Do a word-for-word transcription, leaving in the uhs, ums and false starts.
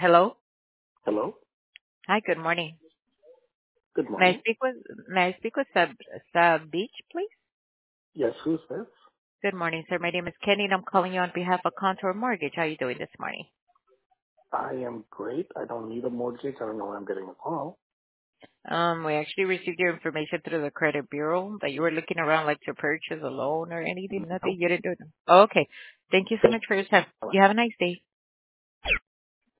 Hello. Hello. Hi, good morning. Good May I morning. speak with May I speak with Sab Sab Beach, please? Yes, who's this? Good morning, sir. My name is Kenny, and I'm calling you on behalf of Contour Mortgage. How are you doing this morning? I am great. I don't need a mortgage. I don't know why I'm getting a call. Um, we actually received your information through the credit bureau that you were looking around like to purchase a loan or anything. Nothing. Nope. You didn't do it. Oh, okay. Thank you so Thank much for your time. you. You have a nice day.